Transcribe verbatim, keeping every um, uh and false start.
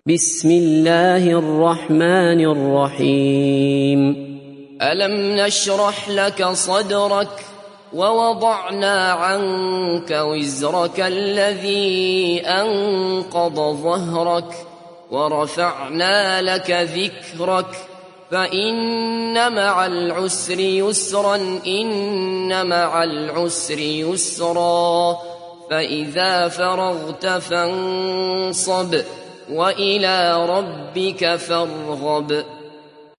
بسم الله الرحمن الرحيم. ألم نشرح لك صدرك ووضعنا عنك وزرك الذي أنقض ظهرك ورفعنا لك ذكرك فإن مع العسر يسرا إن مع العسر يسرا فإذا فرغت فانصب وإلى ربك فارغب.